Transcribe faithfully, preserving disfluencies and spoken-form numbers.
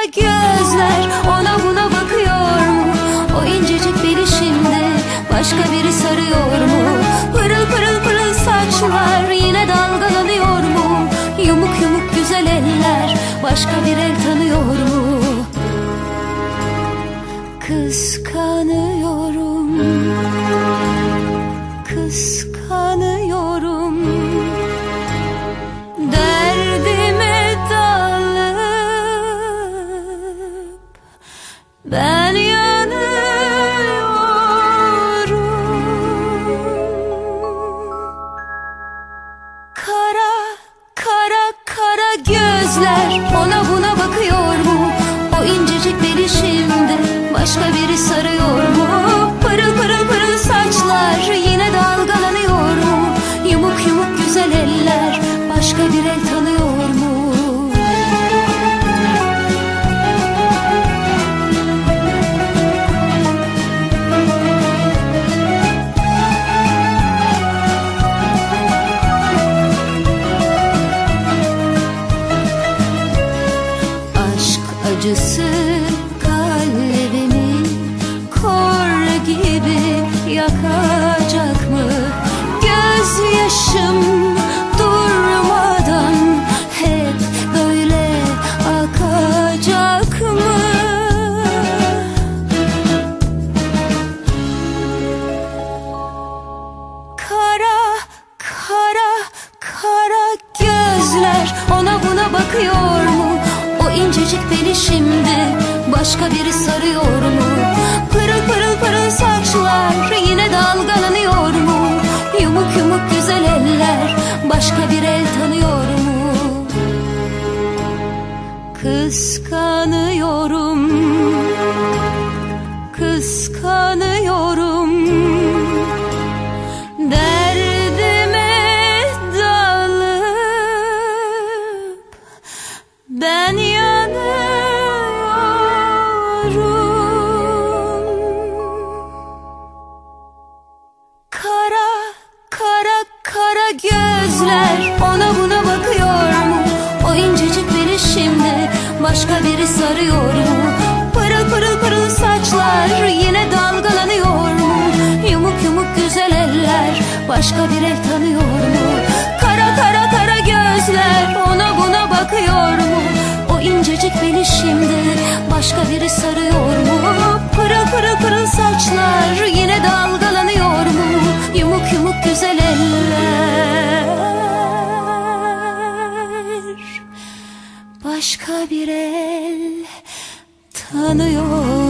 gözler ona buna bakıyor mu? O incecik beli şimdi başka biri sarıyor mu? Pırıl pırıl pırıl saçlar yine dalgalanıyor mu? Yumuk yumuk güzel eller başka bir el tanıyor mu? Kıskanıyorum, kıskanıyorum. Derdime dalıp ben yanıyorum. Kara, kara, kara gözler ona buna bakıyor mu? O incecik beli şimdi başka biri sarıyor mu? Pırıl pırıl pırıl saçlar yine dalgalanıyor mu? Yumuk yumuk güzel eller başka bir el tanıyor mu? Aşk acısı kalbimi kor gibi yakacak mı? Gözyaşım durmadan hep böyle akacak mı? Kara, kara, kara gözler ona buna bakıyor mu? O incecik beli şimdi başka biri sarıyor mu? Pırıl pırıl pırıl saçlar yine dalgalanıyor mu? Yumuk yumuk güzel eller başka bir el tanıyor mu? Kıskanıyorum, kıskanıyorum. Derdime dalıp ben yanıyorum. Kara, kara, kara gözler ona buna bakıyor mu? O incecik beli şimdi başka biri sarıyor mu? Pırıl pırıl pırıl saçlar yine dalgalanıyor mu? Yumuk yumuk güzel eller başka bir el tanıyor mu? Kara, kara, kara gözler ona buna bakıyor mu? O incecik beli şimdi başka biri sarıyor mu? Pırıl pırıl pırıl saçlar yine dalgalanıyor mu? Yumuk yumuk güzel eller başka bir el tanıyor.